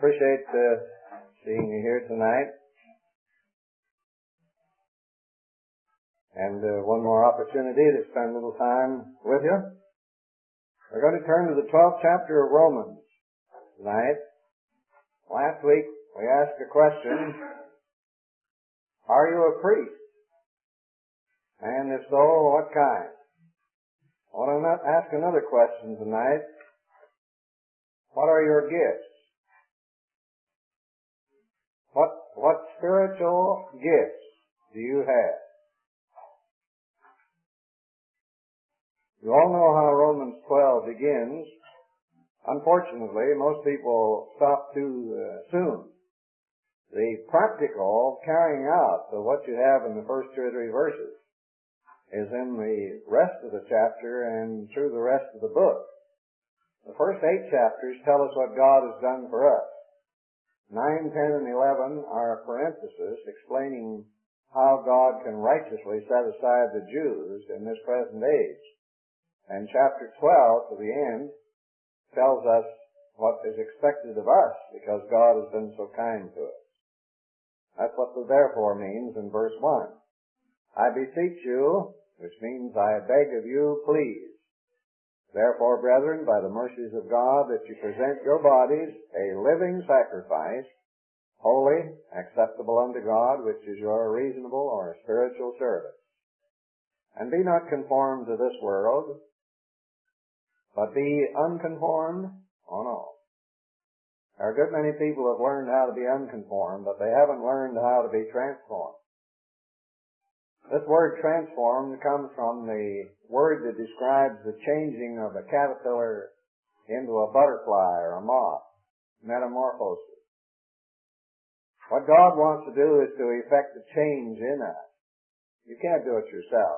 Appreciate seeing you here tonight. And one more opportunity to spend a little time with you. We're going to turn to the 12th chapter of Romans tonight. Last week we asked a question, are you a priest? And if so, what kind? I want to ask another question tonight. What are your gifts? What spiritual gifts do you have? You all know how Romans 12 begins. Unfortunately, most people stop too soon. The practical carrying out of what you have in the first 2 or 3 verses is in the rest of the chapter and through the rest of the book. The first 8 chapters tell us what God has done for us. 9, 10, and 11 are a parenthesis explaining how God can righteously set aside the Jews in this present age. And chapter 12, to the end, tells us what is expected of us because God has been so kind to us. That's what the therefore means in verse 1. I beseech you, which means I beg of you, please. Therefore, brethren, by the mercies of God, that you present your bodies a living sacrifice, holy, acceptable unto God, which is your reasonable or spiritual service. And be not conformed to this world, but be unconformed. Oh no. There are a good many people who have learned how to be unconformed, but they haven't learned how to be transformed. This word transformed comes from the word that describes the changing of a caterpillar into a butterfly or a moth, metamorphosis. What God wants to do is to effect a change in us. You can't do it yourself.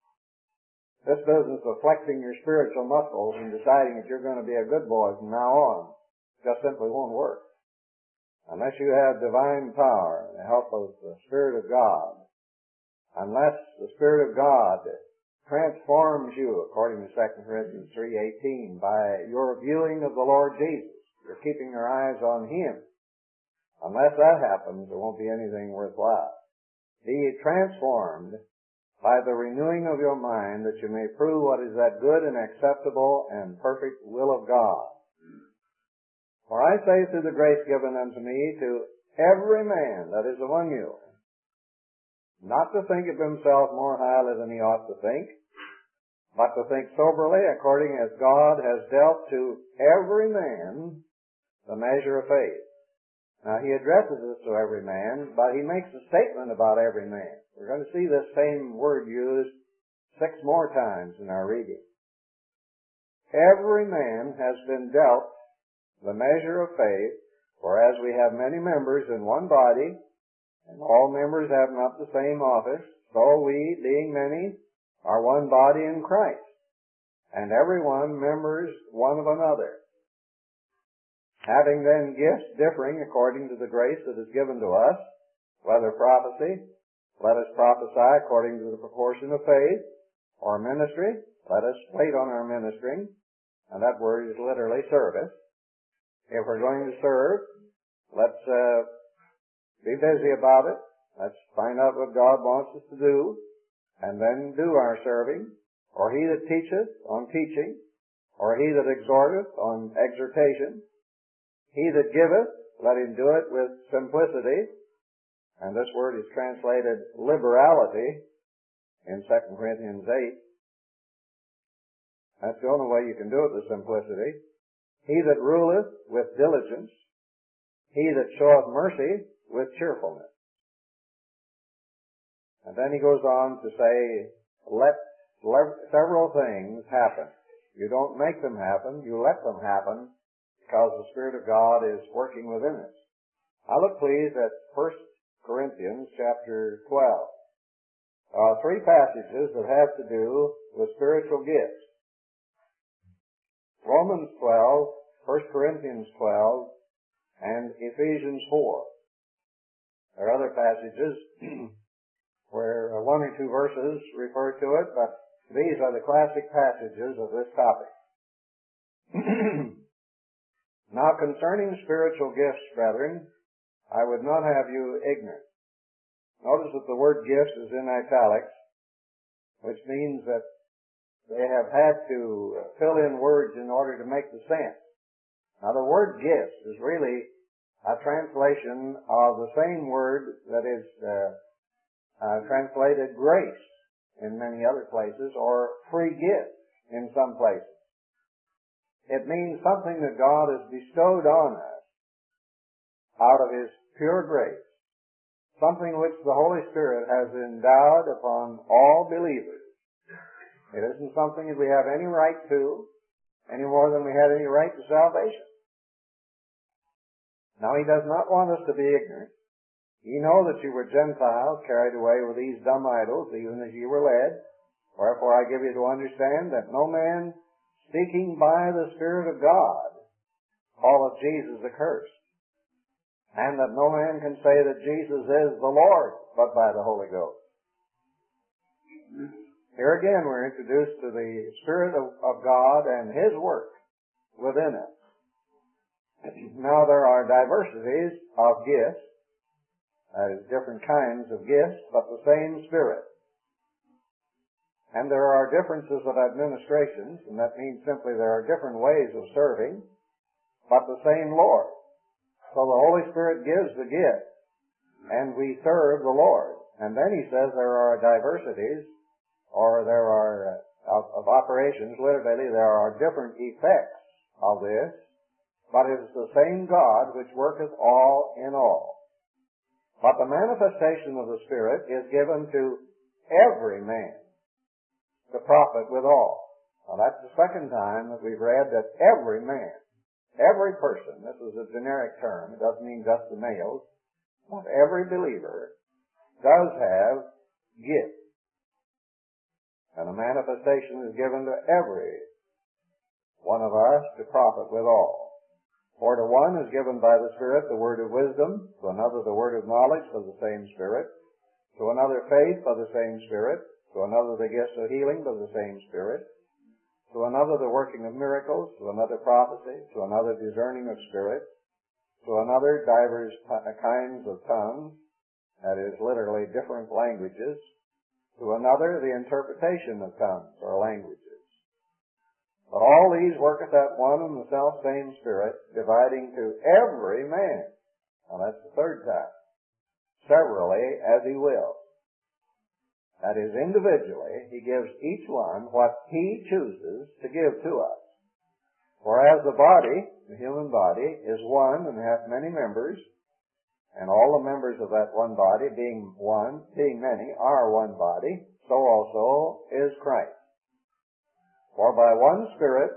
This business of flexing your spiritual muscles and deciding that you're going to be a good boy from now on just simply won't work. Unless you have divine power and the help of the Spirit of God, unless the Spirit of God transforms you, according to 2 Corinthians 3:18, by your viewing of the Lord Jesus. You're keeping your eyes on Him. Unless that happens, there won't be anything worthwhile. Be transformed by the renewing of your mind, that you may prove what is that good and acceptable and perfect will of God. For I say through the grace given unto me, to every man that is among you, not to think of himself more highly than he ought to think, but to think soberly according as God has dealt to every man the measure of faith. Now he addresses this to every man, but he makes a statement about every man. We're going to see this same word used 6 more times in our reading. Every man has been dealt the measure of faith, for as we have many members in one body, and all members have not the same office, so we, being many, are one body in Christ, and every one members one of another. Having then gifts differing according to the grace that is given to us, whether prophecy, let us prophesy according to the proportion of faith, or ministry, let us wait on our ministering, and that word is literally service. If we're going to serve, let's be busy about it. Let's find out what God wants us to do, and then do our serving. Or he that teacheth, on teaching. Or he that exhorteth, on exhortation. He that giveth, let him do it with simplicity. And this word is translated liberality in 2 Corinthians 8. That's the only way you can do it with simplicity. He that ruleth, with diligence. He that showeth mercy, with cheerfulness. And then he goes on to say, let several things happen. You don't make them happen, you let them happen, because the Spirit of God is working within us. I look, please, at 1 Corinthians chapter 12. 3 passages that have to do with spiritual gifts. Romans 12, 1 Corinthians 12, and Ephesians 4. There are other passages where 1 or 2 verses refer to it, but these are the classic passages of this topic. Now concerning spiritual gifts, brethren, I would not have you ignorant. Notice that the word gifts is in italics, which means that they have had to fill in words in order to make the sense. Now the word gifts is really a translation of the same word that is translated grace in many other places, or free gift in some places. It means something that God has bestowed on us out of His pure grace, something which the Holy Spirit has endowed upon all believers. It isn't something that we have any right to, any more than we had any right to salvation. Now, He does not want us to be ignorant. Ye know that you were Gentiles, carried away with these dumb idols, even as ye were led. Wherefore I give you to understand that no man speaking by the Spirit of God calleth Jesus accursed, and that no man can say that Jesus is the Lord but by the Holy Ghost. Here again we're introduced to the Spirit of God and His work within us. Now there are diversities of gifts, that is, different kinds of gifts, but the same Spirit. And there are differences of administrations, and that means simply there are different ways of serving, but the same Lord. So the Holy Spirit gives the gift, and we serve the Lord. And then He says there are diversities, or there are, of operations, literally there are different effects of this, but it is the same God which worketh all in all. But the manifestation of the Spirit is given to every man to profit withal. Now that's the second time that we've read that every man, every person, this is a generic term, it doesn't mean just the males, but every believer does have gifts. And a manifestation is given to every one of us to profit withal. For to one is given by the Spirit the word of wisdom, to another the word of knowledge by the same Spirit, to another faith by the same Spirit, to another the gifts of healing by the same Spirit, to another the working of miracles, to another prophecy, to another discerning of spirits, to another divers kinds of tongues, that is literally different languages, to another the interpretation of tongues or languages. But all these worketh that one and the self-same Spirit, dividing to every man. Now that's the third time. Severally, as He will. That is, individually, He gives each one what He chooses to give to us. For as the body, the human body, is one and hath many members, and all the members of that one body, being many, are one body, so also is Christ. For by one Spirit,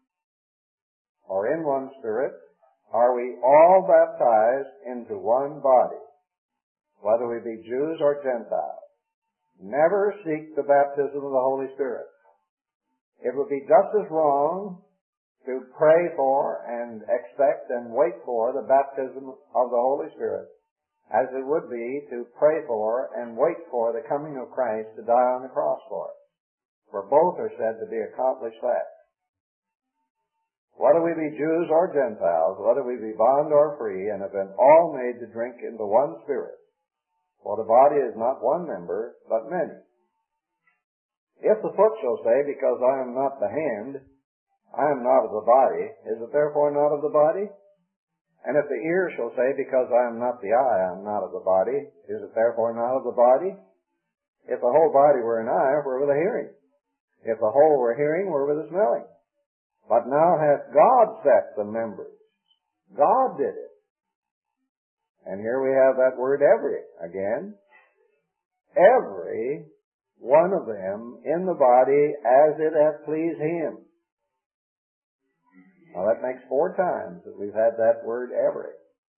or in one Spirit, are we all baptized into one body, whether we be Jews or Gentiles. Never seek the baptism of the Holy Spirit. It would be just as wrong to pray for and expect and wait for the baptism of the Holy Spirit as it would be to pray for and wait for the coming of Christ to die on the cross for us. For both are said to be accomplished that. Whether we be Jews or Gentiles, whether we be bond or free, and have been all made to drink into one Spirit. For the body is not one member, but many. If the foot shall say, because I am not the hand, I am not of the body, is it therefore not of the body? And if the ear shall say, because I am not the eye, I am not of the body, is it therefore not of the body? If the whole body were an eye, where were the hearing? If the whole were hearing, where were the smelling? But now hath God set the members. God did it. And here we have that word every again. Every one of them in the body as it hath pleased Him. Now that makes 4 times that we've had that word every.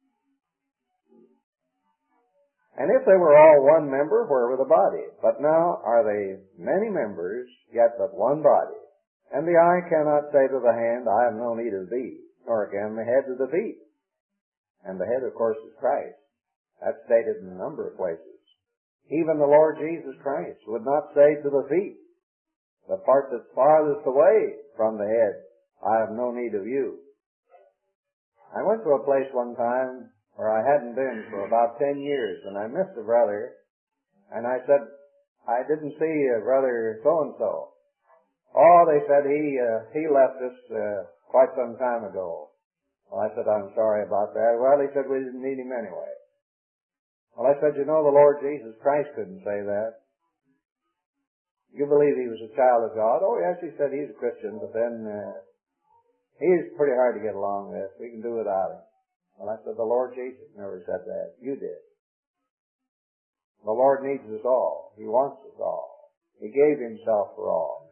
And if they were all one member, where were the body? But now are they many members, yet but one body. And the eye cannot say to the hand, I have no need of thee, nor again the head to the feet. And the head, of course, is Christ. That's stated in a number of places. Even the Lord Jesus Christ would not say to the feet, the part that's farthest away from the head, I have no need of you. I went to a place one time where I hadn't been for about 10 years, and I missed a brother, and I said, I didn't see brother so-and-so. Oh, they said he left us quite some time ago. Well, I said, I'm sorry about that. Well, he said, we didn't need him anyway. Well, I said, you know, the Lord Jesus Christ couldn't say that. You believe he was a child of God? Oh, yes, he said he's a Christian, but then he's pretty hard to get along with. We can do without him. Well, I said, the Lord Jesus never said that. You did. The Lord needs us all. He wants us all. He gave himself for all.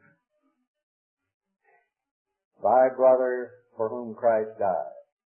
Thy brother for whom Christ died.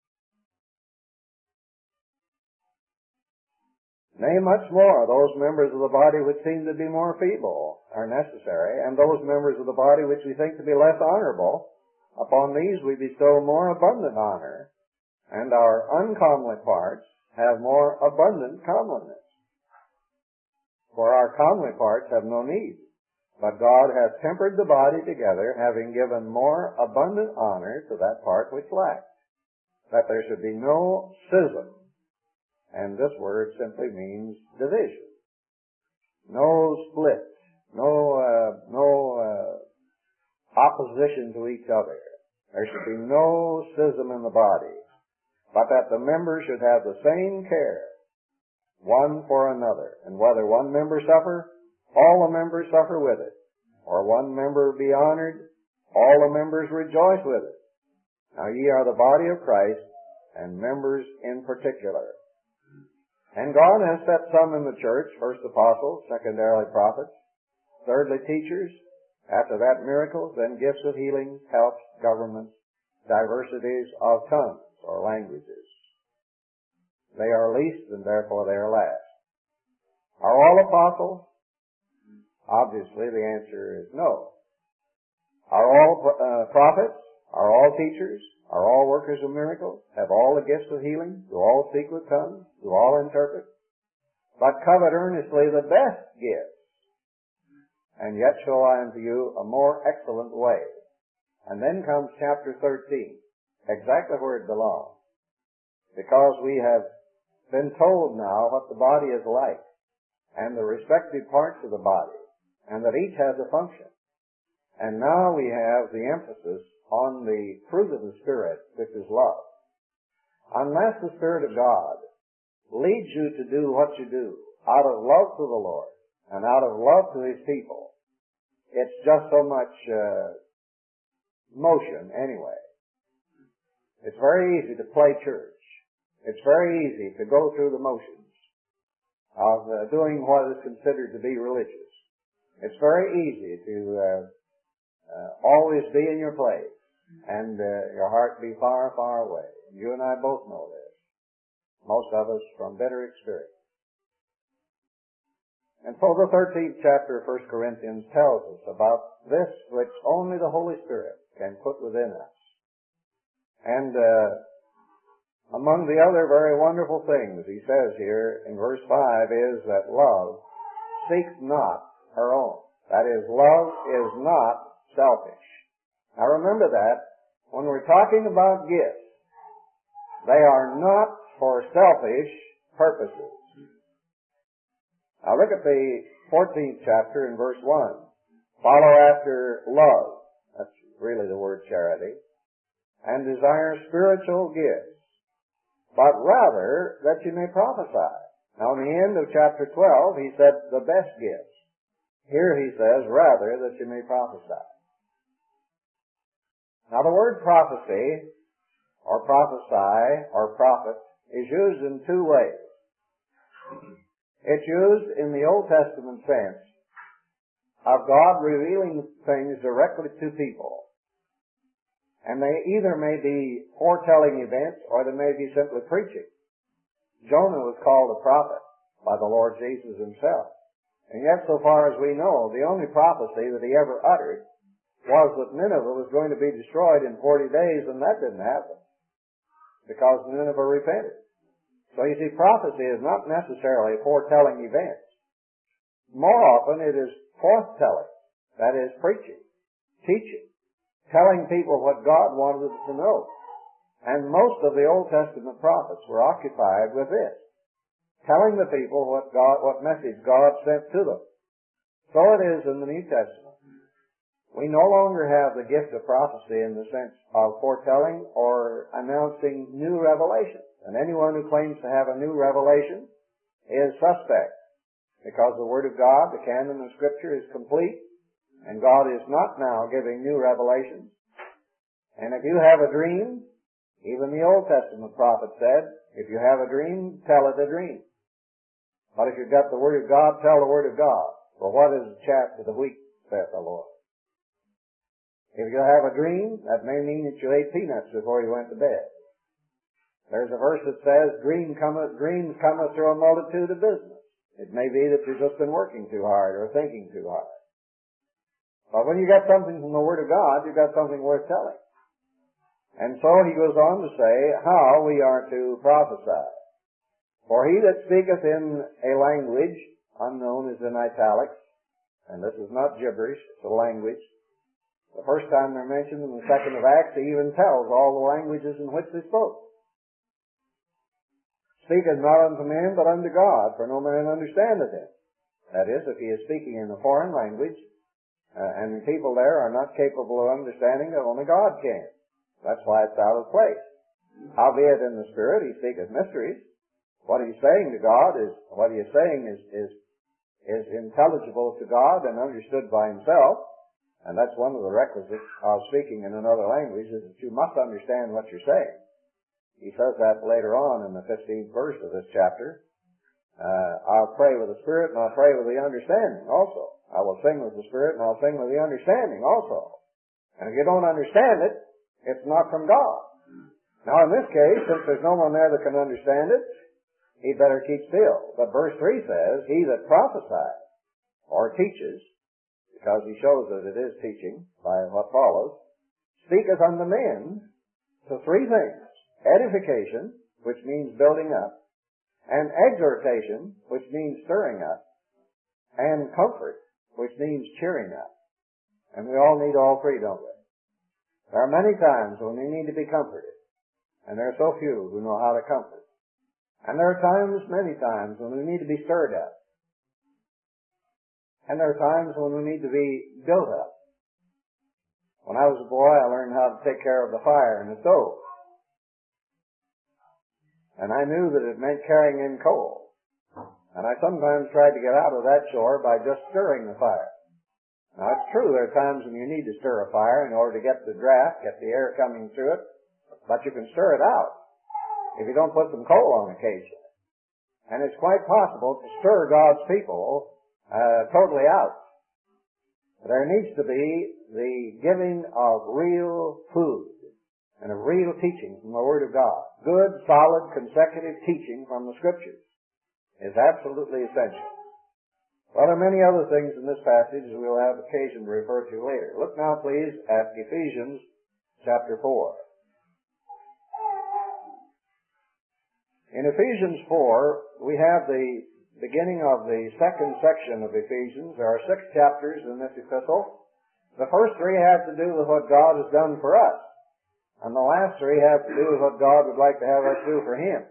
Nay, much more, those members of the body which seem to be more feeble are necessary, and those members of the body which we think to be less honorable, upon these we bestow more abundant honor, and our uncomely parts have more abundant comeliness. For our comely parts have no need, but God hath tempered the body together, having given more abundant honor to that part which lacked, that there should be no schism. And this word simply means division. No split. No opposition to each other. There should be no schism in the body, but that the members should have the same care, one for another. And whether one member suffer, all the members suffer with it. Or one member be honored, all the members rejoice with it. Now ye are the body of Christ, and members in particular. And God has set some in the church, first apostles, secondarily prophets, thirdly teachers, after that miracles, then gifts of healing, helps, governments, diversities of tongues or languages. They are least and therefore they are last. Are all apostles? Obviously the answer is no. Are all prophets? Are all teachers? Are all workers of miracles? Have all the gifts of healing? Do all speak with tongues? Do all interpret? But covet earnestly the best gifts, and yet show I unto you a more excellent way. And then comes chapter 13, exactly where it belongs, because we have been told now what the body is like, and the respective parts of the body, and that each has a function. And now we have the emphasis on the fruit of the Spirit, which is love. Unless the Spirit of God leads you to do what you do out of love to the Lord and out of love to His people, it's just so much motion anyway. It's very easy to play church. It's very easy to go through the motions of doing what is considered to be religious. It's very easy to always be in your place and your heart be far, far away. You and I both know this. Most of us from bitter experience. And so the 13th chapter of 1 Corinthians tells us about this which only the Holy Spirit can put within us. And among the other very wonderful things he says here in verse 5 is that love seeks not her own. That is, love is not selfish. Now remember that when we're talking about gifts, they are not for selfish purposes. Now look at the 14th chapter in verse 1. Follow after love. That's really the word charity. And desire spiritual gifts, but rather that you may prophesy. Now in the end of chapter 12, he said the best gifts. Here he says, rather that you may prophesy. Now the word prophecy, or prophesy, or prophet, is used in two ways. It's used in the Old Testament sense of God revealing things directly to people. And they either may be foretelling events, or they may be simply preaching. Jonah was called a prophet by the Lord Jesus himself. And yet, so far as we know, the only prophecy that he ever uttered was that Nineveh was going to be destroyed in 40 days, and that didn't happen, because Nineveh repented. So you see, prophecy is not necessarily foretelling events. More often it is forthtelling, that is, preaching, teaching, telling people what God wanted them to know. And most of the Old Testament prophets were occupied with this, telling the people what message God sent to them. So it is in the New Testament. We no longer have the gift of prophecy in the sense of foretelling or announcing new revelations. And anyone who claims to have a new revelation is suspect, because the Word of God, the canon of Scripture, is complete, and God is not now giving new revelations. And if you have a dream, even the Old Testament prophet said, if you have a dream, tell it a dream. But if you've got the Word of God, tell the Word of God. For what is the chaff to the wheat, saith the Lord. If you have a dream, that may mean that you ate peanuts before you went to bed. There's a verse that says, dreams cometh through a multitude of business. It may be that you've just been working too hard or thinking too hard. But when you got something from the Word of God, you've got something worth telling. And so he goes on to say how we are to prophesy. For he that speaketh in a language, unknown is in italics, and this is not gibberish, it's a language. The first time they're mentioned in the second of Acts, he even tells all the languages in which they spoke. Speaketh not unto men, but unto God, for no man understandeth him. That is, if he is speaking in a foreign language, and the people there are not capable of understanding it, only God can. That's why it's out of place. Howbeit in the Spirit he speaketh mysteries. What he's saying to God is intelligible to God and understood by himself. And that's one of the requisites of speaking in another language, is that you must understand what you're saying. He says that later on in the 15th verse of this chapter. I'll pray with the Spirit and I'll pray with the understanding also. I will sing with the Spirit and I'll sing with the understanding also. And if you don't understand it, it's not from God. Now in this case, since there's no one there that can understand it, he'd better keep still. But verse 3 says, he that prophesies or teaches, because he shows that it is teaching by what follows, speaketh unto men to three things: edification, which means building up, and exhortation, which means stirring up, and comfort, which means cheering up. And we all need all three, don't we? There are many times when we need to be comforted, and there are so few who know how to comfort. And there are times, many times, when we need to be stirred up. And there are times when we need to be built up. When I was a boy, I learned how to take care of the fire in the stove. And I knew that it meant carrying in coal. And I sometimes tried to get out of that chore by just stirring the fire. Now, it's true there are times when you need to stir a fire in order to get the draft, get the air coming through it, but you can stir it out if you don't put some coal on occasionally. And it's quite possible to stir God's people totally out. There needs to be the giving of real food and of real teaching from the Word of God. Good, solid, consecutive teaching from the Scriptures is absolutely essential. Well, there are many other things in this passage we'll have occasion to refer to later. Look now, please, at Ephesians chapter 4. In Ephesians 4, we have the beginning of the second section of Ephesians. There are 6 chapters in this epistle. The first 3 have to do with what God has done for us, and the last 3 have to do with what God would like to have us do for Him.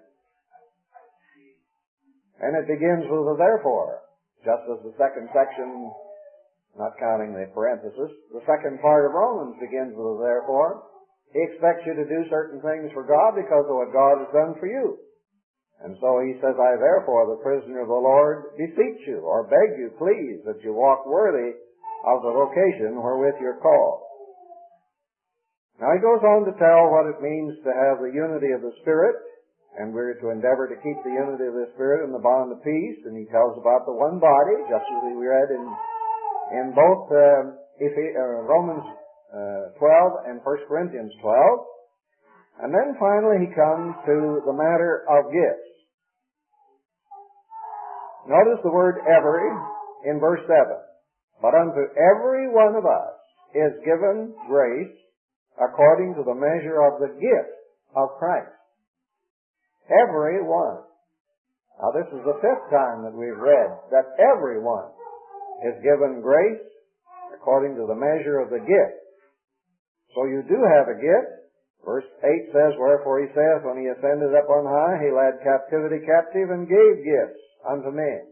And it begins with a therefore, just as the second section, not counting the parenthesis, the second part of Romans begins with a therefore. He expects you to do certain things for God because of what God has done for you. And so he says, I therefore, the prisoner of the Lord, beseech you, or beg you, please, that you walk worthy of the vocation wherewith you're called. Now he goes on to tell what it means to have the unity of the Spirit, and we're to endeavor to keep the unity of the Spirit in the bond of peace, and he tells about the one body, just as we read in both Romans 12 and 1 Corinthians 12. And then finally he comes to the matter of gifts. Notice the word every in verse 7. But unto every one of us is given grace according to the measure of the gift of Christ. Every one. Now this is the 5th time that we've read that everyone is given grace according to the measure of the gift. So you do have a gift. Verse 8 says, Wherefore he saith, When he ascended up on high, he led captivity captive and gave gifts unto men.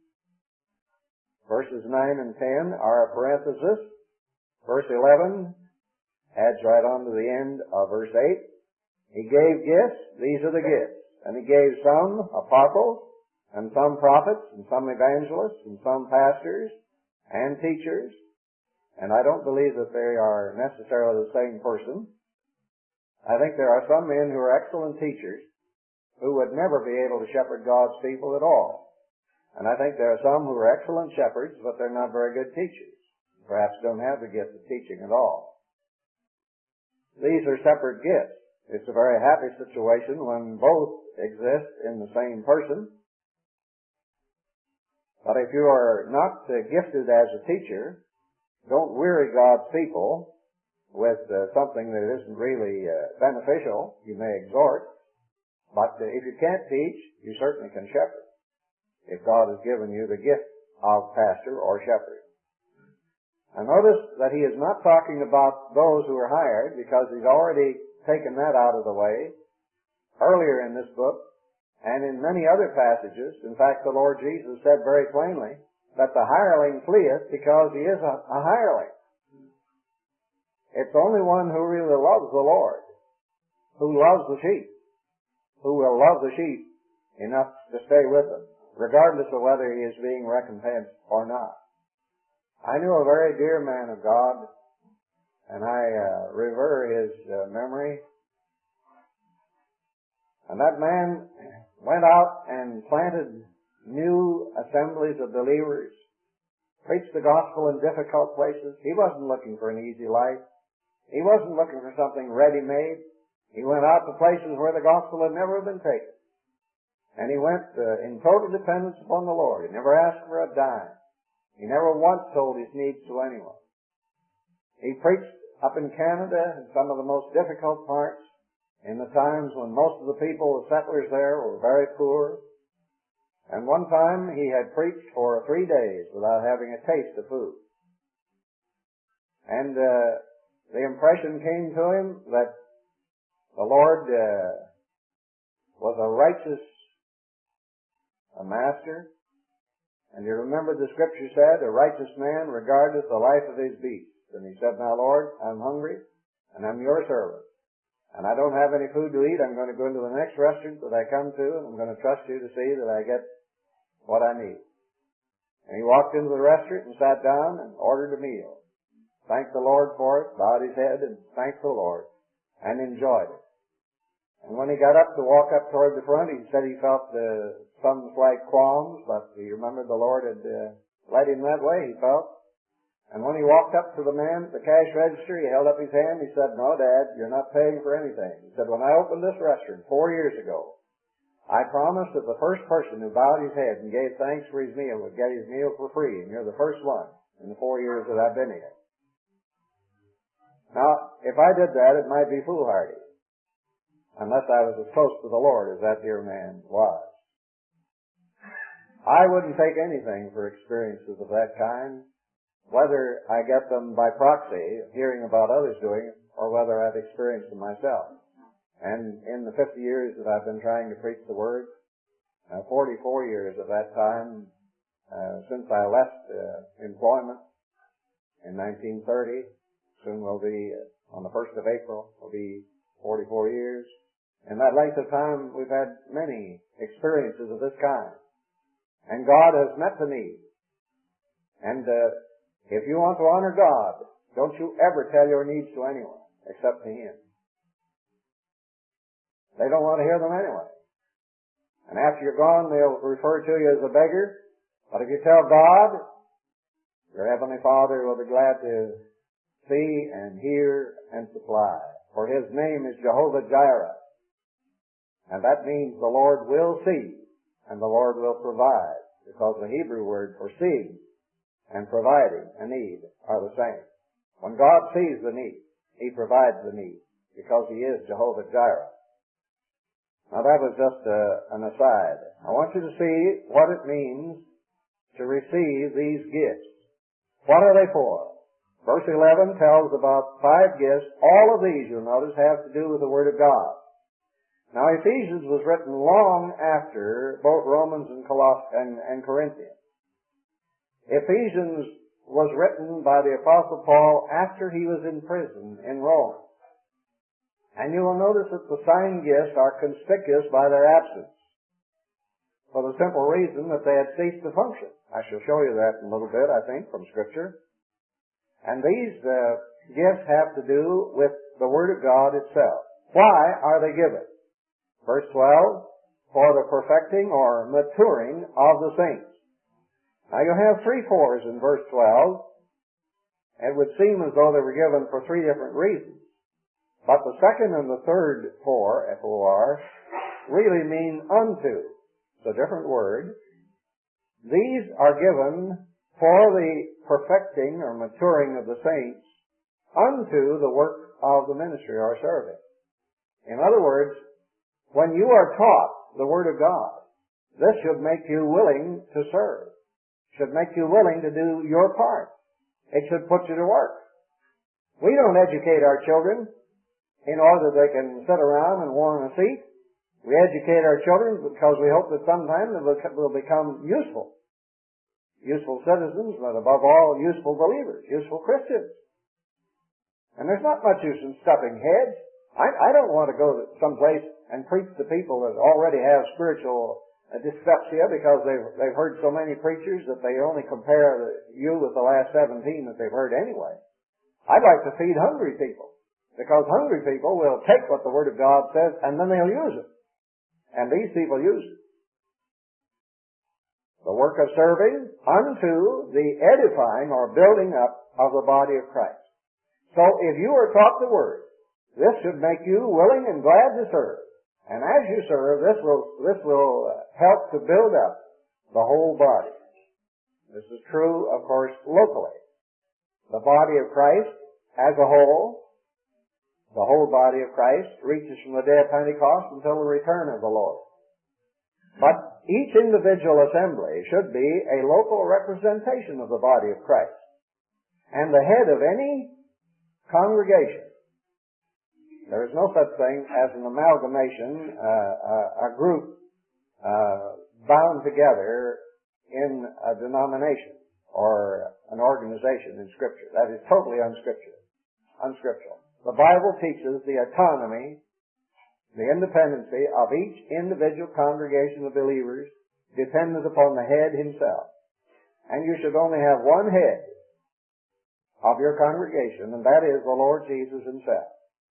Verses 9 and 10 are a parenthesis. Verse 11 adds right on to the end of verse 8. He gave gifts, these are the gifts. And he gave some apostles, and some prophets, and some evangelists, and some pastors, and teachers. And I don't believe that they are necessarily the same person. I think there are some men who are excellent teachers who would never be able to shepherd God's people at all. And I think there are some who are excellent shepherds, but they're not very good teachers. Perhaps don't have the gift of teaching at all. These are separate gifts. It's a very happy situation when both exist in the same person. But if you are not gifted as a teacher, don't weary God's people with something that isn't really beneficial. You may exhort, but if you can't teach, you certainly can shepherd, if God has given you the gift of pastor or shepherd. Now notice that he is not talking about those who are hired, because he's already taken that out of the way earlier in this book and in many other passages. In fact, the Lord Jesus said very plainly that the hireling fleeth because he is a hireling. It's only one who really loves the Lord, who loves the sheep, who will love the sheep enough to stay with them, regardless of whether he is being recompensed or not. I knew a very dear man of God, and I revere his memory. And that man went out and planted new assemblies of believers, preached the gospel in difficult places. He wasn't looking for an easy life. He wasn't looking for something ready-made. He went out to places where the gospel had never been taken. And he went in total dependence upon the Lord. He never asked for a dime. He never once told his needs to anyone. He preached up in Canada in some of the most difficult parts, in the times when most of the people, the settlers there, were very poor. And one time he had preached for 3 days without having a taste of food. And the impression came to him that the Lord was a righteous master. And you remember the scripture said, a righteous man regardeth the life of his beast. And he said, Now Lord, I'm hungry, and I'm your servant. And I don't have any food to eat. I'm going to go into the next restaurant that I come to, and I'm going to trust you to see that I get what I need. And he walked into the restaurant and sat down and ordered a meal. Thanked the Lord for it, bowed his head and thanked the Lord, and enjoyed it. And when he got up to walk up toward the front, he said he felt some slight qualms, but he remembered the Lord had led him that way, he felt. And when he walked up to the man at the cash register, he held up his hand. He said, No, Dad, you're not paying for anything. He said, When I opened this restaurant 4 years ago, I promised that the first person who bowed his head and gave thanks for his meal would get his meal for free, and you're the first one in the 4 years that I've been here. Now, if I did that, it might be foolhardy, unless I was as close to the Lord as that dear man was. I wouldn't take anything for experiences of that kind, whether I get them by proxy, hearing about others doing it, or whether I've experienced them myself. And in the 50 years that I've been trying to preach the Word, 44 years of that time, since I left employment in 1930, soon will be, on the 1st of April, will be 44 years. In that length of time, we've had many experiences of this kind. And God has met the need. And if you want to honor God, don't you ever tell your needs to anyone except to Him. They don't want to hear them anyway. And after you're gone, they'll refer to you as a beggar. But if you tell God, your Heavenly Father will be glad to see and hear and supply. For His name is Jehovah Jireh. And that means the Lord will see and the Lord will provide, because the Hebrew word for seeing and providing a need are the same. When God sees the need, He provides the need, because He is Jehovah Jireh. Now that was just an aside. I want you to see what it means to receive these gifts. What are they for? Verse 11 tells about 5 gifts. All of these, you'll notice, have to do with the Word of God. Now, Ephesians was written long after both Romans and Corinthians. Ephesians was written by the Apostle Paul after he was in prison in Rome. And you will notice that the sign gifts are conspicuous by their absence, for the simple reason that they had ceased to function. I shall show you that in a little bit, I think, from Scripture. And these gifts have to do with the Word of God itself. Why are they given? Verse 12, for the perfecting or maturing of the saints. Now you have 3 fours in verse 12. It would seem as though they were given for 3 different reasons. But the second and the third four, F-O-R, really mean unto. It's a different word. These are given for the perfecting or maturing of the saints unto the work of the ministry or serving. In other words, when you are taught the Word of God, this should make you willing to serve. Should make you willing to do your part. It should put you to work. We don't educate our children in order that they can sit around and warm a seat. We educate our children because we hope that sometime they will become useful. Useful citizens, but above all, useful believers, useful Christians. And there's not much use in stuffing heads. I don't want to go to some place and preach to people that already have spiritual dyspepsia because they've heard so many preachers that they only compare you with the last 17 that they've heard anyway. I'd like to feed hungry people, because hungry people will take what the Word of God says and then they'll use it. And these people use it. The work of serving unto the edifying or building up of the body of Christ. So if you are taught the Word, this should make you willing and glad to serve. And as you serve, this will help to build up the whole body. This is true, of course, locally. The body of Christ as a whole, the whole body of Christ reaches from the day of Pentecost until the return of the Lord. But each individual assembly should be a local representation of the body of Christ. And the head of any congregation. There is no such thing as an amalgamation, a group bound together in a denomination or an organization in Scripture. That is totally unscriptural. The Bible teaches the autonomy, the independency of each individual congregation of believers dependent upon the head himself. And you should only have one head of your congregation, and that is the Lord Jesus himself.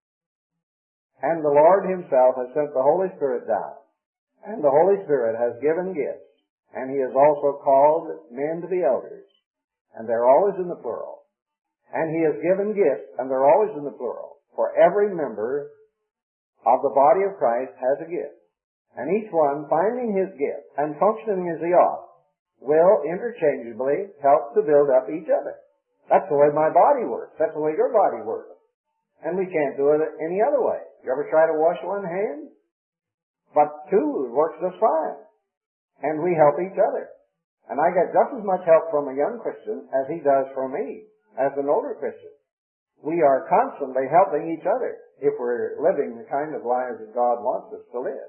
And the Lord himself has sent the Holy Spirit down. And the Holy Spirit has given gifts. And he has also called men to be elders. And they're always in the plural. And he has given gifts, and they're always in the plural. For every member of the body of Christ has a gift. And each one, finding his gift and functioning as he ought, will interchangeably help to build up each other. That's the way my body works. That's the way your body works. And we can't do it any other way. You ever try to wash one hand? But two works just fine. And we help each other. And I get just as much help from a young Christian as he does from me, as an older Christian. We are constantly helping each other if we're living the kind of lives that God wants us to live.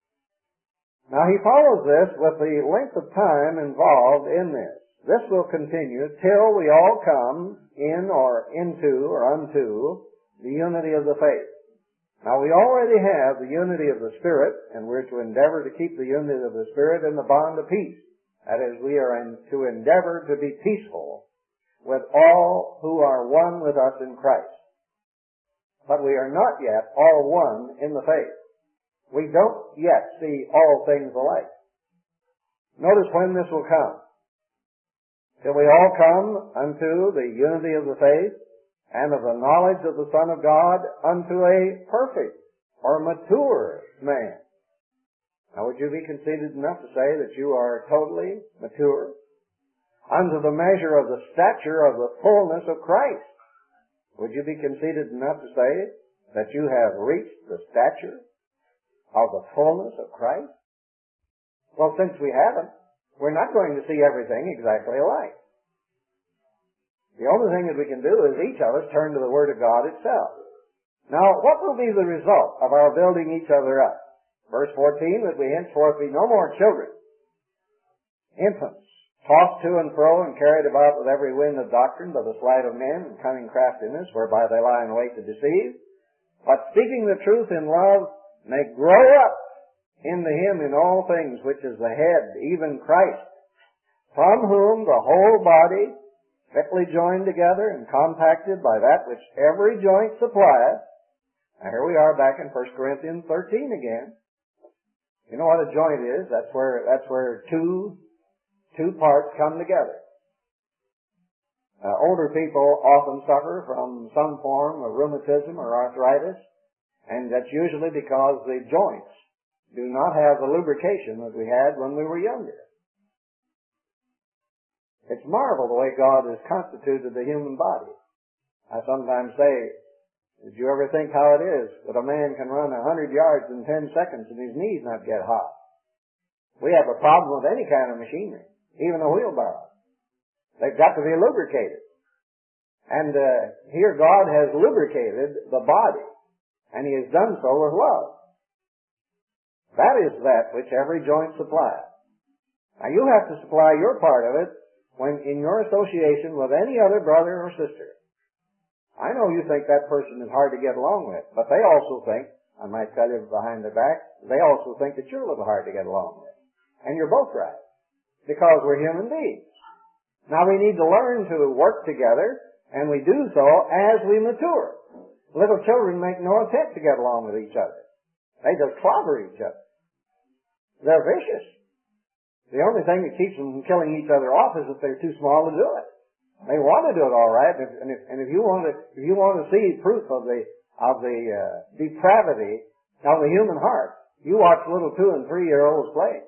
Now he follows this with the length of time involved in this. This will continue till we all come in or into or unto the unity of the faith. Now we already have the unity of the Spirit, and we're to endeavor to keep the unity of the Spirit in the bond of peace. That is, we are to endeavor to be peaceful with all who are one with us in Christ. But we are not yet all one in the faith. We don't yet see all things alike. Notice when this will come. Till we all come unto the unity of the faith and of the knowledge of the Son of God unto a perfect or mature man. Now would you be conceited enough to say that you are totally mature? Unto the measure of the stature of the fullness of Christ. Would you be conceited enough to say that you have reached the stature of the fullness of Christ? Well, since we haven't, we're not going to see everything exactly alike. The only thing that we can do is each of us turn to the Word of God itself. Now, what will be the result of our building each other up? Verse 14, that we henceforth be no more children, infants, tossed to and fro and carried about with every wind of doctrine by the sleight of men and cunning craftiness, whereby they lie in wait to deceive, but speaking the truth in love, may grow up into Him in all things, which is the head, even Christ, from whom the whole body, fitly joined together and compacted by that which every joint supplieth. Now here we are back in 1 Corinthians 13 again. You know what a joint is? That's where two parts come together. Older people often suffer from some form of rheumatism or arthritis, and that's usually because the joints do not have the lubrication that we had when we were younger. It's marvel the way God has constituted the human body. I sometimes say, did you ever think how it is that a man can run 100 yards in 10 seconds and his knees not get hot? We have a problem with any kind of machinery, even a wheelbarrow. They've got to be lubricated. And here God has lubricated the body, and He has done so with love. That is that which every joint supplies. Now you have to supply your part of it when in your association with any other brother or sister. I know you think that person is hard to get along with, but they also think, I might tell you behind their back, they also think that you're a little hard to get along with. And you're both right, because we're human beings. Now we need to learn to work together, and we do so as we mature. Little children make no attempt to get along with each other. They just clobber each other. They're vicious. The only thing that keeps them from killing each other off is that they're too small to do it. They want to do it all right, and if you want to see proof of the depravity of the human heart, you watch little 2- and 3-year-olds play.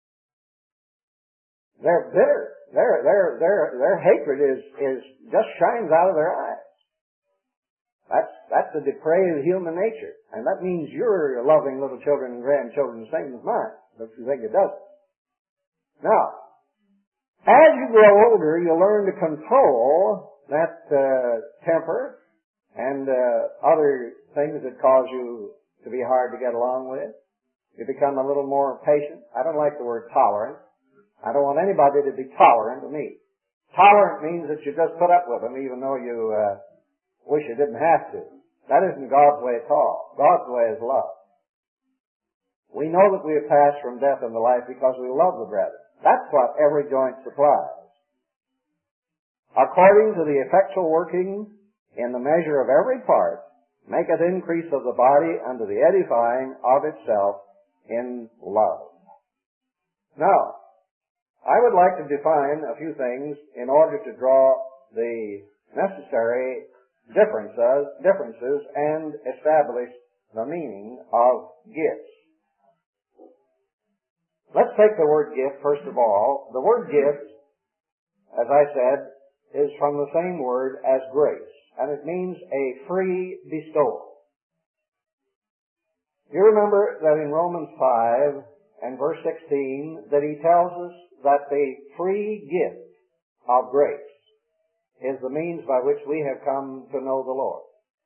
They're bitter. Their hatred is just shines out of their eyes. That's the depraved human nature, and that means your loving little children and grandchildren the same as mine. Don't you think it doesn't? Now, as you grow older, you learn to control that temper and other things that cause you to be hard to get along with. You become a little more patient. I don't like the word tolerant. I don't want anybody to be tolerant of me. Tolerant means that you just put up with them even though you wish you didn't have to. That isn't God's way at all. God's way is love. We know that we have passed from death unto life because we love the brethren. That's what every joint supplies. According to the effectual working in the measure of every part, maketh increase of the body unto the edifying of itself in love. Now, I would like to define a few things in order to draw the necessary differences and establish the meaning of gifts. Let's take the word gift first of all. The word gift, as I said, is from the same word as grace, and it means a free bestowal. You remember that in Romans 5 and verse 16 that he tells us that the free gift of grace is the means by which we have come to know the Lord.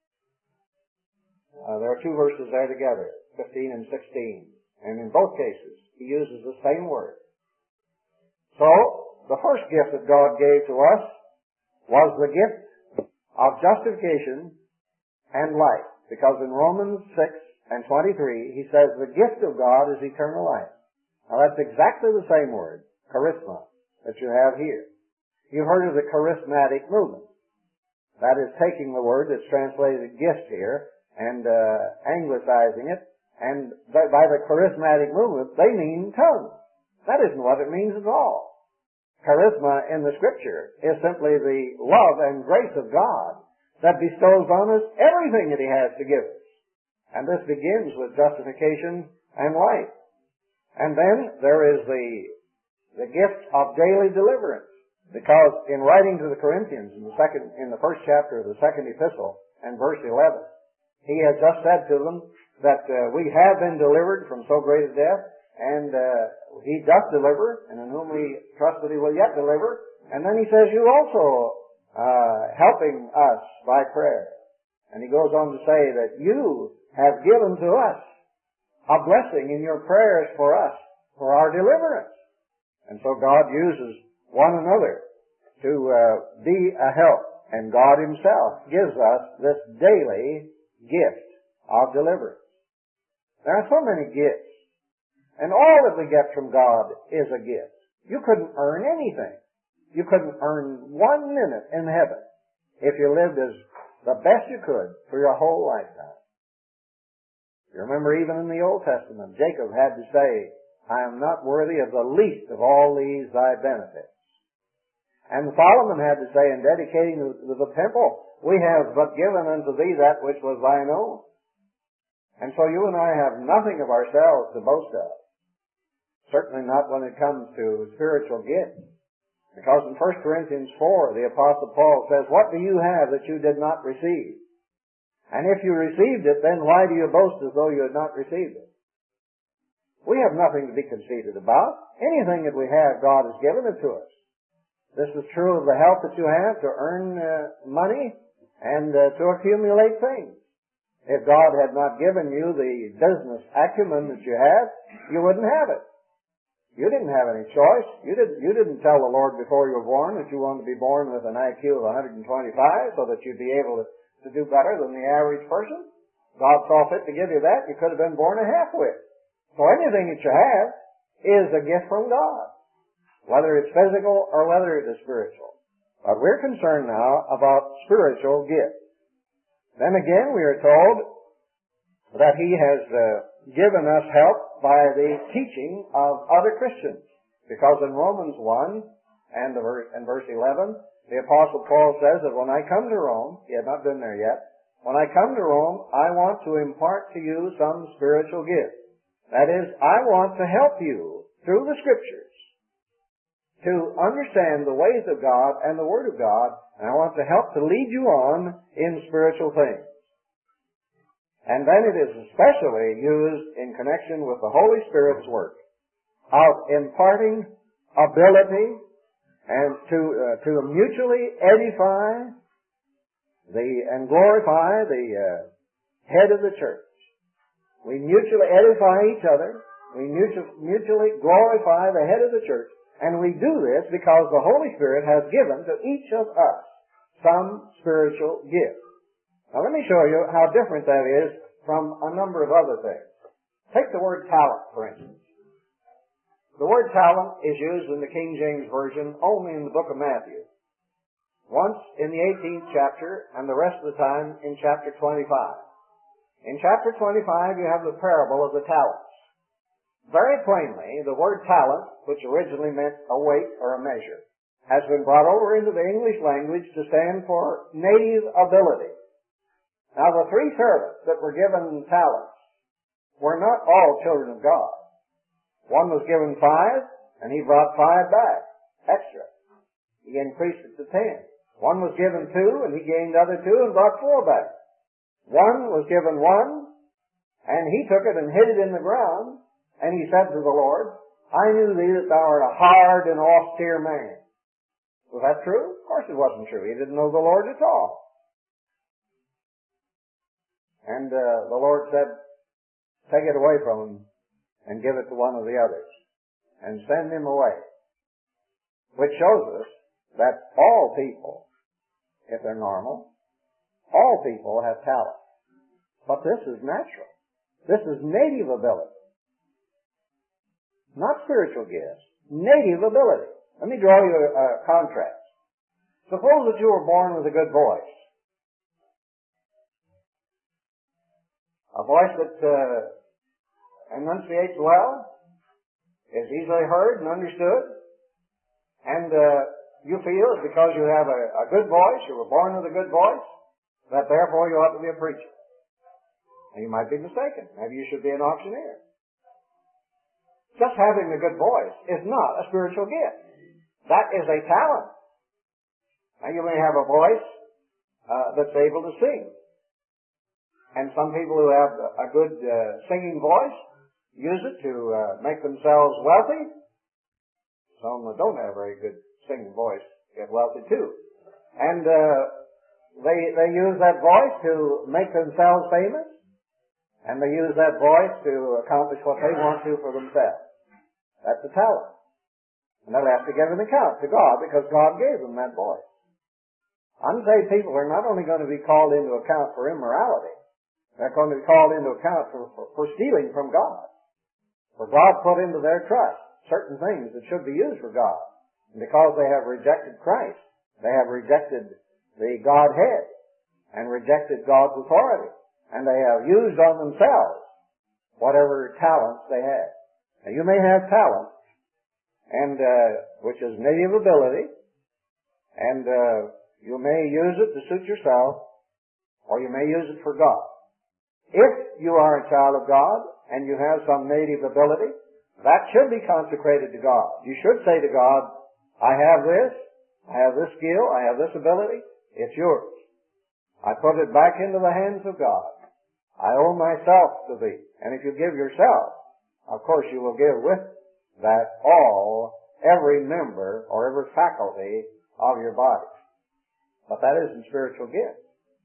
There are two verses there together, 15 and 16. And in both cases, he uses the same word. So, the first gift that God gave to us was the gift of justification and life. Because in Romans 6 and 23, he says the gift of God is eternal life. Now that's exactly the same word, charisma, that you have here. You've heard of the charismatic movement. That is taking the word that's translated gift here and anglicizing it. And by the charismatic movement, they mean tongues. That isn't what it means at all. Charisma in the Scripture is simply the love and grace of God that bestows on us everything that He has to give us. And this begins with justification and life. And then there is the gift of daily deliverance. Because in writing to the Corinthians in the first chapter of the second epistle and verse 11, he has just said to them that we have been delivered from so great a death, and He doth deliver, and in whom we trust that He will yet deliver. And then He says, you also helping us by prayer. And he goes on to say that you have given to us a blessing in your prayers for us, for our deliverance. And so God uses one another to be a help. And God Himself gives us this daily gift of deliverance. There are so many gifts. And all that we get from God is a gift. You couldn't earn anything. You couldn't earn 1 minute in heaven if you lived as the best you could for your whole lifetime. You remember even in the Old Testament, Jacob had to say, I am not worthy of the least of all these thy benefits. And Solomon had to say in dedicating the temple, we have but given unto thee that which was thine own. And so you and I have nothing of ourselves to boast of. Certainly not when it comes to spiritual gifts. Because in 1 Corinthians 4, the Apostle Paul says, what do you have that you did not receive? And if you received it, then why do you boast as though you had not received it? We have nothing to be conceited about. Anything that we have, God has given it to us. This is true of the help that you have to earn money and to accumulate things. If God had not given you the business acumen that you have, you wouldn't have it. You didn't have any choice. You didn't tell the Lord before you were born that you wanted to be born with an IQ of 125 so that you'd be able to do better than the average person. God saw fit to give you that. You could have been born a half-wit. So anything that you have is a gift from God, whether it's physical or whether it is spiritual. But we're concerned now about spiritual gifts. Then again, we are told that He has given us help by the teaching of other Christians. Because in Romans 1 and verse 11, the Apostle Paul says that when I come to Rome, he had not been there yet, when I come to Rome, I want to impart to you some spiritual gift. That is, I want to help you through the Scriptures to understand the ways of God and the Word of God, and I want to help to lead you on in spiritual things. And then it is especially used in connection with the Holy Spirit's work of imparting ability and to mutually edify and glorify the head of the church. We mutually edify each other. We mutually glorify the head of the church. And we do this because the Holy Spirit has given to each of us some spiritual gift. Now let me show you how different that is from a number of other things. Take the word talent, for instance. The word talent is used in the King James Version only in the book of Matthew. Once in the 18th chapter and the rest of the time in chapter 25. In chapter 25 you have the parable of the talents. Very plainly, the word talent, which originally meant a weight or a measure, has been brought over into the English language to stand for native ability. Now, the three servants that were given talents were not all children of God. One was given 5, and he brought 5 back, extra. He increased it to 10. One was given 2, and he gained the other 2 and brought 4 back. One was given 1, and he took it and hid it in the ground, and he said to the Lord, I knew thee that thou art a hard and austere man. Was that true? Of course it wasn't true. He didn't know the Lord at all. And the Lord said, take it away from him and give it to one of the others and send him away. Which shows us that all people, if they're normal, all people have talent. But this is natural. This is native ability. Not spiritual gifts. Native ability. Let me draw you a contrast. Suppose that you were born with a good voice. A voice that enunciates well, is easily heard and understood, and you feel that because you have a good voice, you were born with a good voice, that therefore you ought to be a preacher. Now, you might be mistaken. Maybe you should be an auctioneer. Just having a good voice is not a spiritual gift. That is a talent. Now, you may have a voice that's able to sing. And some people who have a good singing voice use it to make themselves wealthy. Some that don't have a very good singing voice get wealthy too. And they use that voice to make themselves famous, and they use that voice to accomplish what they want to for themselves. That's a talent. And they'll have to give an account to God because God gave them that voice. Unsaved people are not only going to be called into account for immorality, they're going to be called into account for stealing from God. For God put into their trust certain things that should be used for God. And because they have rejected Christ, they have rejected the Godhead and rejected God's authority. And they have used on themselves whatever talents they have. Now you may have talent, and which is native ability, and you may use it to suit yourself, or you may use it for God. If you are a child of God and you have some native ability, that should be consecrated to God. You should say to God, I have this skill, I have this ability, it's yours. I put it back into the hands of God. I owe myself to Thee. And if you give yourself, of course you will give with that every member or every faculty of your body. But that isn't spiritual gift.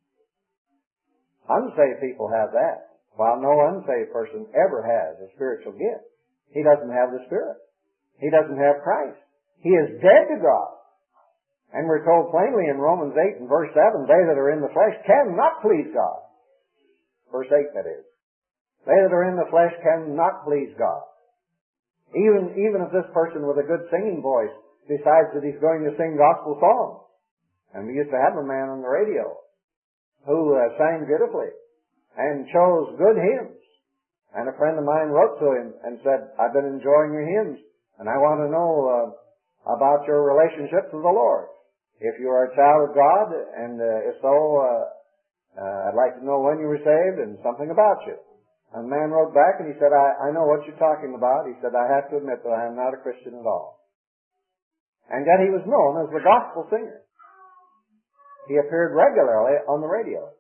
Unsaved people have that, while no unsaved person ever has a spiritual gift. He doesn't have the Spirit. He doesn't have Christ. He is dead to God. And we're told plainly in Romans 8 and verse 7, they that are in the flesh cannot please God. Verse 8, that is. They that are in the flesh cannot please God. Even if this person with a good singing voice decides that he's going to sing gospel songs. And we used to have a man on the radio who sang beautifully and chose good hymns. And a friend of mine wrote to him and said, I've been enjoying your hymns, and I want to know about your relationship to the Lord. If you are a child of God, and if so, I'd like to know when you were saved and something about you. And the man wrote back and he said, I know what you're talking about. He said, I have to admit that I am not a Christian at all. And yet he was known as the gospel singer. He appeared regularly on the radio.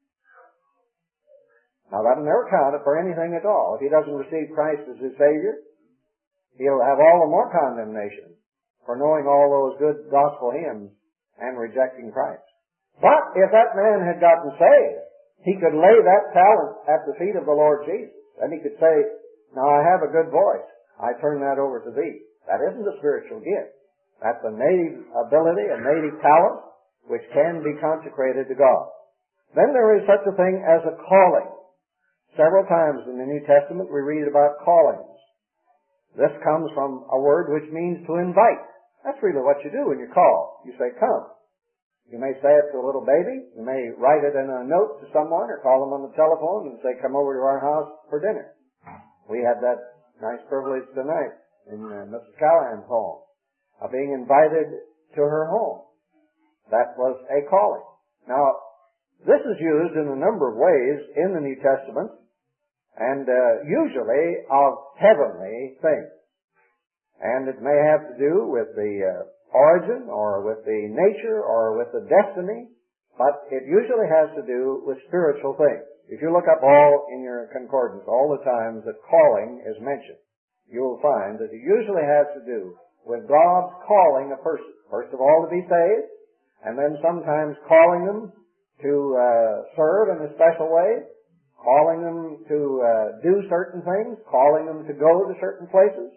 Now that'll never count for anything at all. If he doesn't receive Christ as his Savior, he'll have all the more condemnation for knowing all those good gospel hymns and rejecting Christ. But if that man had gotten saved, he could lay that talent at the feet of the Lord Jesus. And he could say, now I have a good voice. I turn that over to Thee. That isn't a spiritual gift. That's a native ability, a native talent, which can be consecrated to God. Then there is such a thing as a calling. Several times in the New Testament we read about callings. This comes from a word which means to invite. That's really what you do when you call. You say, come. You may say it to a little baby. You may write it in a note to someone or call them on the telephone and say, come over to our house for dinner. We had that nice privilege tonight in Mrs. Callahan's home of being invited to her home. That was a calling. Now, this is used in a number of ways in the New Testament and usually of heavenly things. And it may have to do with the origin or with the nature or with the destiny, but it usually has to do with spiritual things. If you look up all in your concordance, all the times that calling is mentioned, you will find that it usually has to do with God's calling a person, first of all to be saved, and then sometimes calling them to serve in a special way, calling them to do certain things, calling them to go to certain places.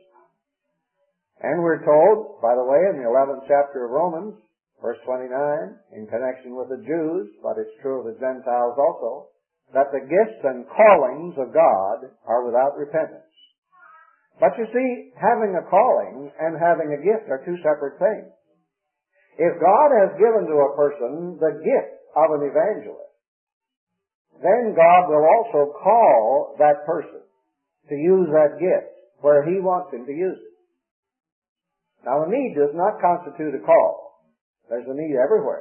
And we're told, by the way, in the 11th chapter of Romans, verse 29, in connection with the Jews, but it's true of the Gentiles also, that the gifts and callings of God are without repentance. But you see, having a calling and having a gift are two separate things. If God has given to a person the gift of an evangelist, then God will also call that person to use that gift where He wants him to use it. Now, a need does not constitute a call. There's a need everywhere.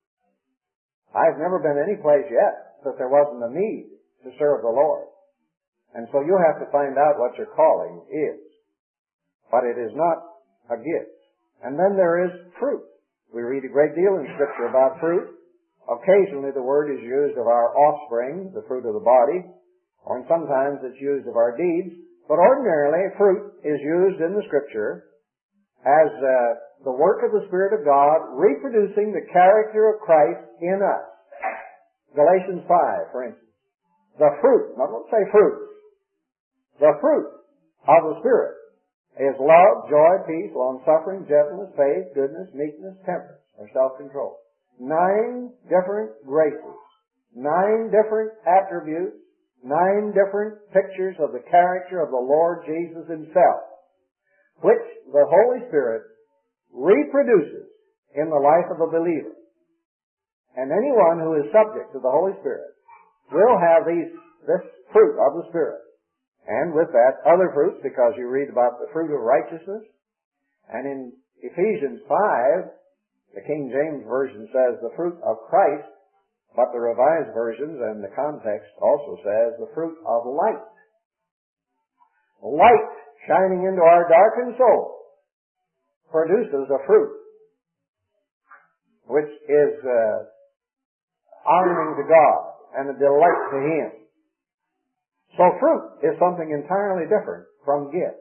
I've never been any place yet that there wasn't a need to serve the Lord. And so you have to find out what your calling is. But it is not a gift. And then there is fruit. We read a great deal in Scripture about fruit. Occasionally the word is used of our offspring, the fruit of the body, or sometimes it's used of our deeds. But ordinarily fruit is used in the Scripture, as the work of the Spirit of God reproducing the character of Christ in us. Galatians 5, for instance. The fruit, now don't say fruits, the fruit of the Spirit is love, joy, peace, long-suffering, gentleness, faith, goodness, meekness, temperance, or self-control. 9 different graces, 9 different attributes, 9 different pictures of the character of the Lord Jesus Himself, which the Holy Spirit reproduces in the life of a believer. And anyone who is subject to the Holy Spirit will have this fruit of the Spirit. And with that, other fruits, because you read about the fruit of righteousness. And in Ephesians 5, the King James Version says the fruit of Christ, but the Revised Versions and the context also says the fruit of light. Light shining into our darkened soul produces a fruit which is honoring to God and a delight to Him. So fruit is something entirely different from gift.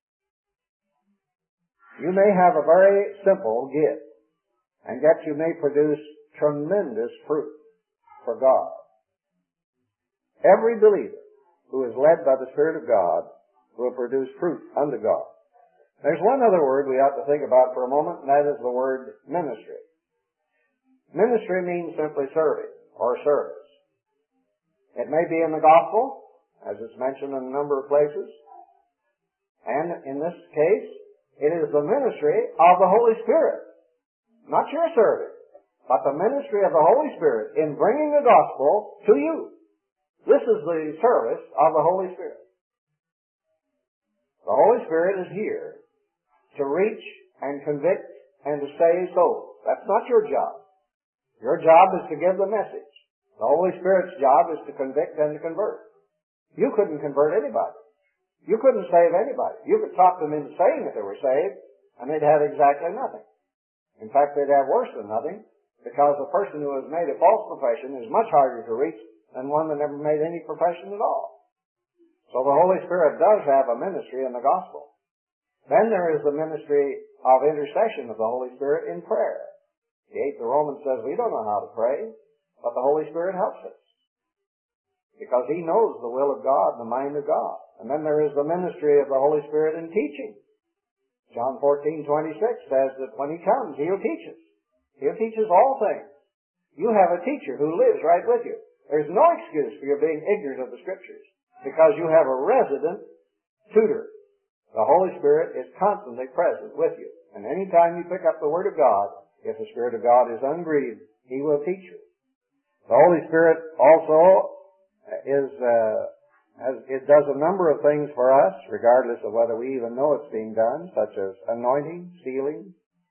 You may have a very simple gift, and yet you may produce tremendous fruit for God. Every believer who is led by the Spirit of God will produce fruit unto God. There's one other word we ought to think about for a moment, and that is the word ministry. Ministry means simply serving or service. It may be in the gospel, as it's mentioned in a number of places. And in this case, it is the ministry of the Holy Spirit. Not your serving, but the ministry of the Holy Spirit in bringing the gospel to you. This is the service of the Holy Spirit. The Holy Spirit is here to reach and convict and to save souls. That's not your job. Your job is to give the message. The Holy Spirit's job is to convict and to convert. You couldn't convert anybody. You couldn't save anybody. You could talk them into saying that they were saved, and they'd have exactly nothing. In fact, they'd have worse than nothing, because a person who has made a false profession is much harder to reach than one that never made any profession at all. So the Holy Spirit does have a ministry in the gospel. Then there is the ministry of intercession of the Holy Spirit in prayer. The 8th of Romans says we don't know how to pray, but the Holy Spirit helps us, because He knows the will of God and the mind of God. And then there is the ministry of the Holy Spirit in teaching. John 14:26 says that when He comes, He'll teach us. He'll teach us all things. You have a teacher who lives right with you. There's no excuse for your being ignorant of the Scriptures, because you have a resident tutor. The Holy Spirit is constantly present with you. And any time you pick up the Word of God, if the Spirit of God is ungrieved, He will teach you. The Holy Spirit also it does a number of things for us, regardless of whether we even know it's being done, such as anointing, sealing,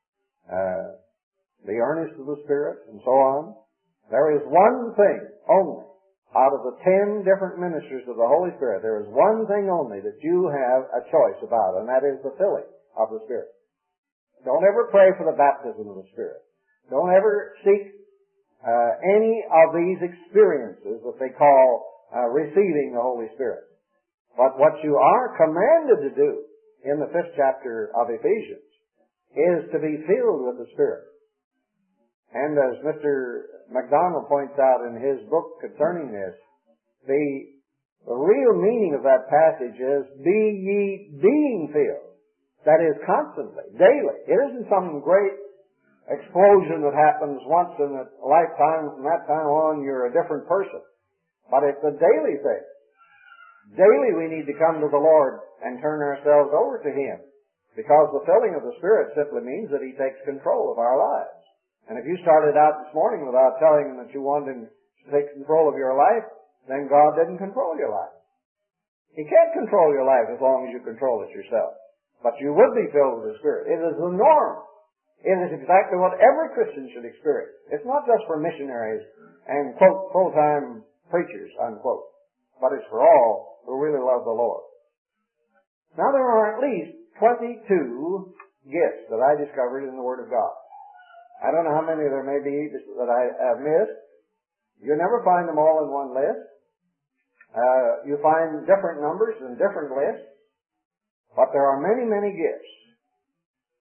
the earnest of the Spirit, and so on. There is one thing only, out of the 10 different ministries of the Holy Spirit, there is one thing only that you have a choice about, and that is the filling of the Spirit. Don't ever pray for the baptism of the Spirit. Don't ever seek any of these experiences that they call receiving the Holy Spirit. But what you are commanded to do in the 5th chapter of Ephesians is to be filled with the Spirit. And as Mr. MacDonald points out in his book concerning this, the real meaning of that passage is, be ye being filled. That is, constantly, daily. It isn't some great explosion that happens once in a lifetime. From that time on, you're a different person. But it's a daily thing. Daily we need to come to the Lord and turn ourselves over to Him, because the filling of the Spirit simply means that He takes control of our lives. And if you started out this morning without telling Him that you wanted Him to take control of your life, then God didn't control your life. He can't control your life as long as you control it yourself. But you would be filled with the Spirit. It is the norm. It is exactly what every Christian should experience. It's not just for missionaries and, quote, full-time preachers, unquote. But it's for all who really love the Lord. Now there are at least 22 gifts that I discovered in the Word of God. I don't know how many there may be that I have missed. You never find them all in one list. You find different numbers in different lists. But there are many, many gifts.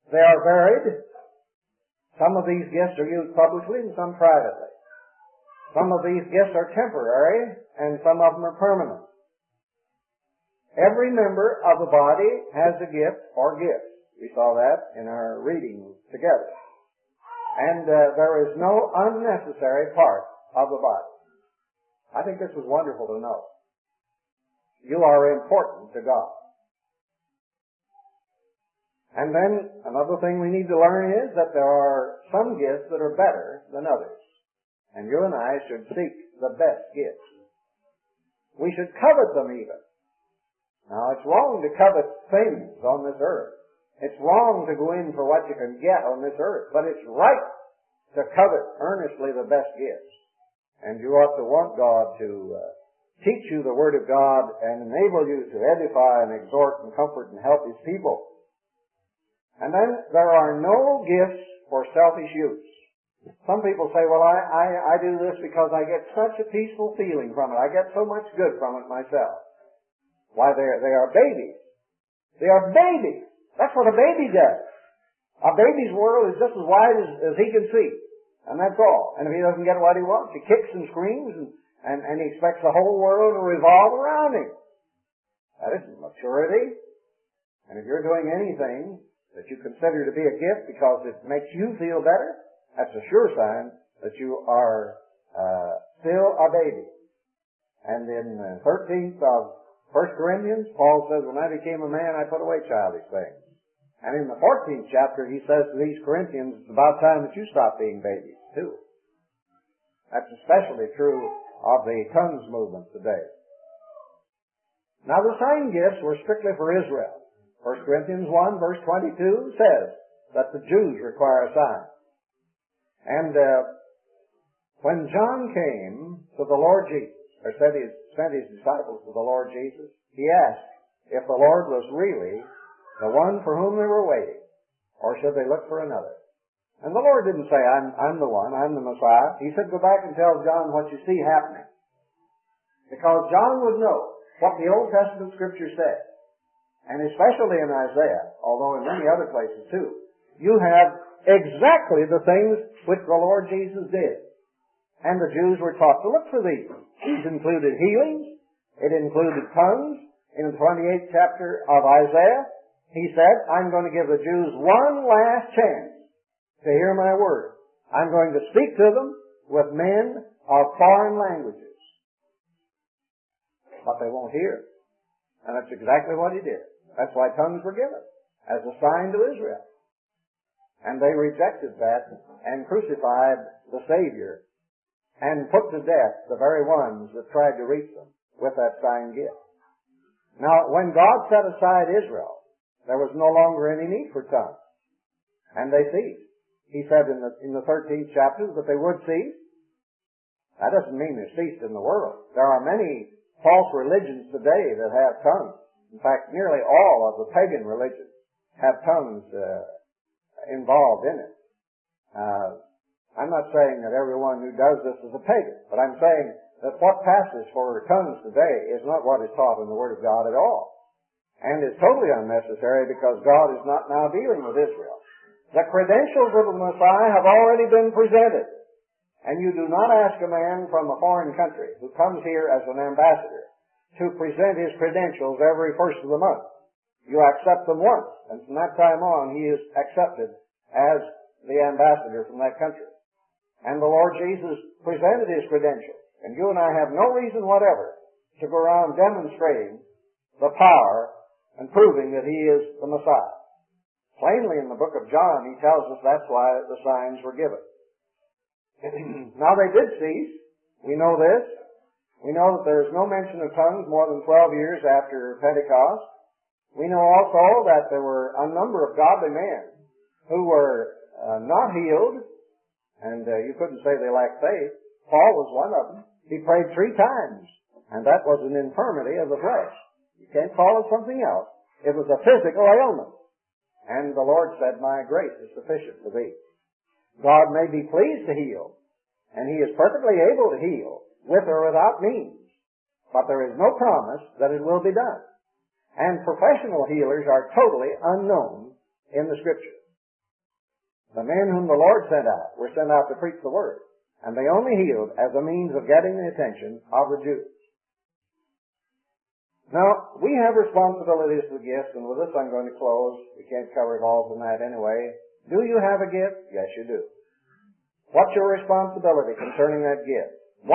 They are varied. Some of these gifts are used publicly and some privately. Some of these gifts are temporary and some of them are permanent. Every member of the body has a gift or gifts. We saw that in our reading together. And there is no unnecessary part of the body. I think this is wonderful to know. You are important to God. And then another thing we need to learn is that there are some gifts that are better than others. And you and I should seek the best gifts. We should covet them even. Now, it's wrong to covet things on this earth. It's wrong to go in for what you can get on this earth. But it's right to covet earnestly the best gifts. And you ought to want God to teach you the Word of God and enable you to edify and exhort and comfort and help His people. And then there are no gifts for selfish use. Some people say, well, I do this because I get such a peaceful feeling from it. I get so much good from it myself. Why, they are babies. They are babies. That's what a baby does. A baby's world is just as wide as he can see. And that's all. And if he doesn't get what he wants, he kicks and screams and he expects the whole world to revolve around him. That isn't maturity. And if you're doing anything that you consider to be a gift because it makes you feel better, that's a sure sign that you are still a baby. And in the 13th of 1 Corinthians, Paul says, when I became a man, I put away childish things. And in the 14th chapter, he says to these Corinthians, it's about time that you stop being babies, too. That's especially true of the tongues movement today. Now, the sign gifts were strictly for Israel. 1 Corinthians 1, verse 22 says that the Jews require a sign. And when John came to the Lord Jesus, or sent his disciples to the Lord Jesus, he asked if the Lord was really the one for whom they were waiting, or should they look for another. And the Lord didn't say, I'm the one, I'm the Messiah. He said, go back and tell John what you see happening. Because John would know what the Old Testament Scripture said. And especially in Isaiah, although in many other places too, you have exactly the things which the Lord Jesus did. And the Jews were taught to look for these. These included healings. It included tongues. In the 28th chapter of Isaiah, he said, I'm going to give the Jews one last chance to hear my word. I'm going to speak to them with men of foreign languages. But they won't hear. And that's exactly what he did. That's why tongues were given, as a sign to Israel. And they rejected that and crucified the Savior and put to death the very ones that tried to reach them with that sign gift. Now, when God set aside Israel, there was no longer any need for tongues. And they ceased. He said in the 13th chapter that they would cease. That doesn't mean they ceased in the world. There are many false religions today that have tongues. In fact, nearly all of the pagan religions have tongues involved in it. I'm not saying that everyone who does this is a pagan, but I'm saying that what passes for tongues today is not what is taught in the Word of God at all. And is totally unnecessary because God is not now dealing with Israel. The credentials of the Messiah have already been presented. And you do not ask a man from a foreign country who comes here as an ambassador to present his credentials every first of the month. You accept them once, and from that time on he is accepted as the ambassador from that country. And the Lord Jesus presented his credentials. And you and I have no reason whatever to go around demonstrating the power and proving that he is the Messiah. Plainly in the book of John, he tells us that's why the signs were given. Now they did cease. We know this. We know that there is no mention of tongues more than 12 years after Pentecost. We know also that there were a number of godly men who were not healed, and you couldn't say they lacked faith. Paul was one of them. He prayed 3 times, and that was an infirmity of the flesh. You can't call it something else. It was a physical ailment. And the Lord said, my grace is sufficient for thee. God may be pleased to heal, and he is perfectly able to heal, with or without means. But there is no promise that it will be done. And professional healers are totally unknown in the Scripture. The men whom the Lord sent out were sent out to preach the Word. And they only healed as a means of getting the attention of the Jews. Now, we have responsibilities to the gifts, and with this I'm going to close. We can't cover it all tonight anyway. Do you have a gift? Yes, you do. What's your responsibility concerning that gift? 1,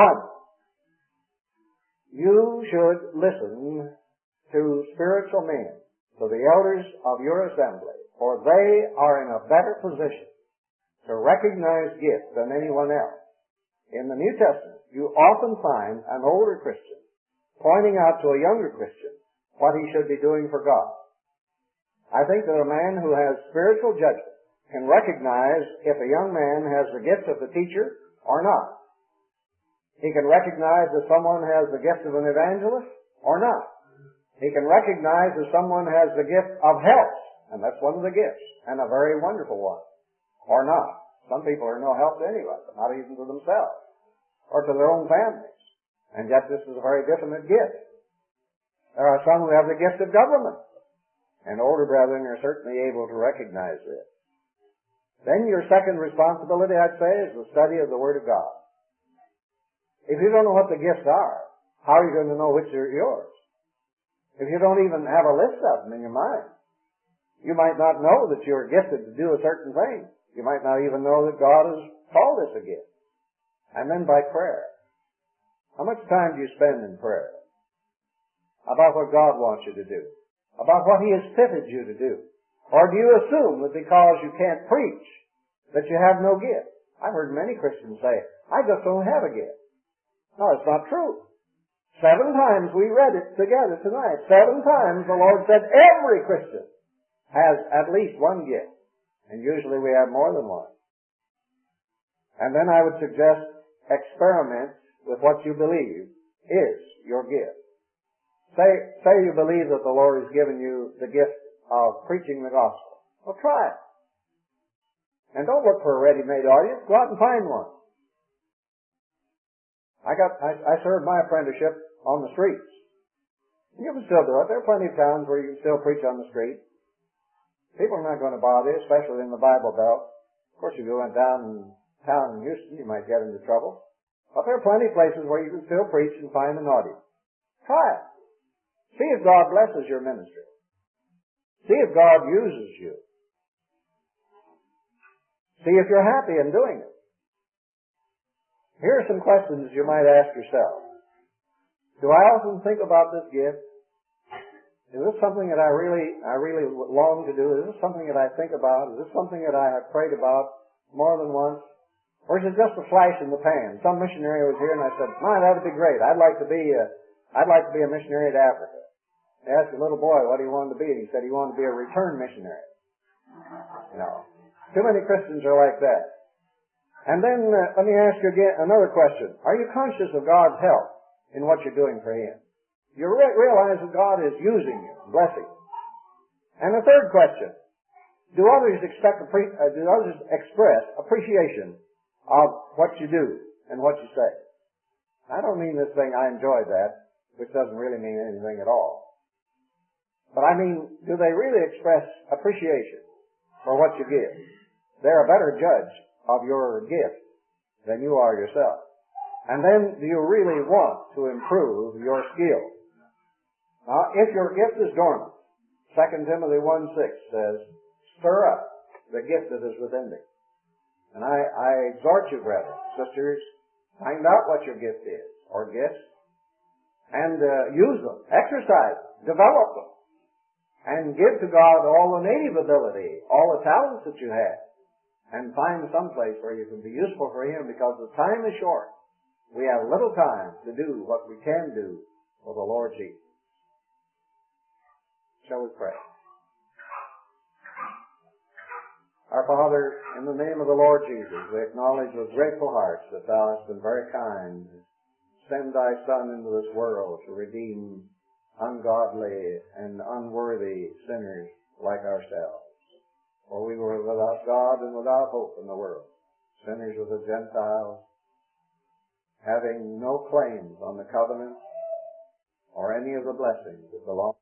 you should listen to spiritual men, to the elders of your assembly, for they are in a better position to recognize gifts than anyone else. In the New Testament, you often find an older Christian pointing out to a younger Christian what he should be doing for God. I think that a man who has spiritual judgment can recognize if a young man has the gift of the teacher or not. He can recognize if someone has the gift of an evangelist or not. He can recognize if someone has the gift of help, and that's one of the gifts, and a very wonderful one, or not. Some people are no help to anyone, not even to themselves, or to their own families. And yet this is a very definite gift. There are some who have the gift of government, and older brethren are certainly able to recognize this. Then your second responsibility, I'd say, is the study of the Word of God. If you don't know what the gifts are, how are you going to know which are yours? If you don't even have a list of them in your mind, you might not know that you're gifted to do a certain thing. You might not even know that God has called this a gift. And then by prayer. How much time do you spend in prayer? About what God wants you to do. About what He has fitted you to do. Or do you assume that because you can't preach, that you have no gift? I've heard many Christians say, I just don't have a gift. No, it's not true. 7 times we read it together tonight. 7 times the Lord said every Christian has at least one gift. And usually we have more than one. And then I would suggest experiment with what you believe is your gift. Say you believe that the Lord has given you the gift of preaching the gospel. Well, try it. And don't look for a ready-made audience. Go out and find one. I served my apprenticeship on the streets. You can still do it. There are plenty of towns where you can still preach on the street. People are not going to bother you, especially in the Bible Belt. Of course, if you went down in town in Houston, you might get into trouble. But there are plenty of places where you can still preach and find an audience. Try it. See if God blesses your ministry. See if God uses you. See if you're happy in doing it. Here are some questions you might ask yourself. Do I often think about this gift? Is this something that I really long to do? Is this something that I think about? Is this something that I have prayed about more than once? Or is it just a flash in the pan? Some missionary was here and I said, "My, that'd be great. I'd like to be a missionary to Africa." I asked a little boy what he wanted to be, and he said he wanted to be a return missionary. You know, too many Christians are like that. And then let me ask you again another question: are you conscious of God's help in what you're doing for Him? You realize that God is using you, blessing you. And the third question: do others express appreciation of what you do and what you say? I don't mean this thing, I enjoy that, which doesn't really mean anything at all. But I mean, do they really express appreciation for what you give? They're a better judge of your gift than you are yourself. And then, do you really want to improve your skill? Now, if your gift is dormant, 2 Timothy 1:6 says, "Stir up the gift that is within thee." And I exhort you, brethren, sisters, find out what your gift is, or gifts, and use them, exercise them, develop them, and give to God all the native ability, all the talents that you have, and find some place where you can be useful for Him, because the time is short. We have little time to do what we can do for the Lord Jesus. Shall we pray? Our Father, in the name of the Lord Jesus, we acknowledge with grateful hearts that Thou hast been very kind to send Thy Son into this world to redeem ungodly and unworthy sinners like ourselves. For we were without God and without hope in the world, sinners of the Gentiles, having no claims on the covenant or any of the blessings that belong